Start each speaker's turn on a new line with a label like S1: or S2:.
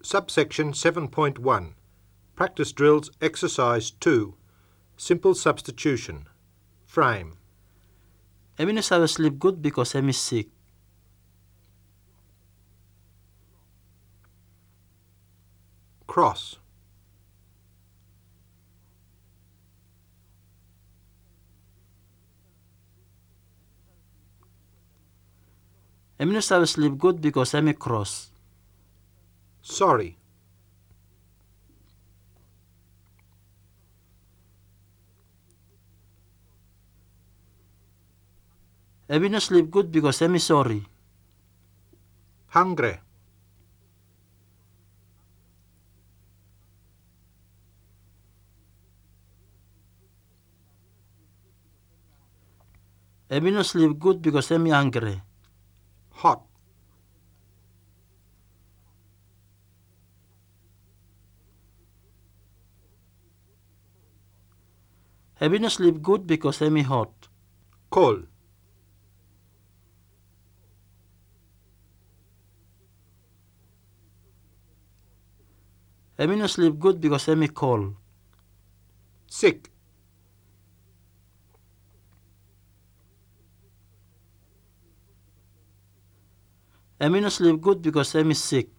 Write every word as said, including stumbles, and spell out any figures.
S1: Subsection seven point one. Practice drills exercise two. Simple substitution. Frame.
S2: Emi no sabi sleep good because Emi sick.
S1: Cross.
S2: Emi no sabi sleep good because Emi cross.
S1: Sorry.
S2: Emi no sleep good because Emi sorry.
S1: Hungry.
S2: Emi no sleep good because Emi hungry.
S1: Hot.
S2: Emi no sleep good because Emi hot.
S1: Cold.
S2: Emi no sleep good because Emi cold.
S1: Sick.
S2: Emi no sleep good because Emi sick.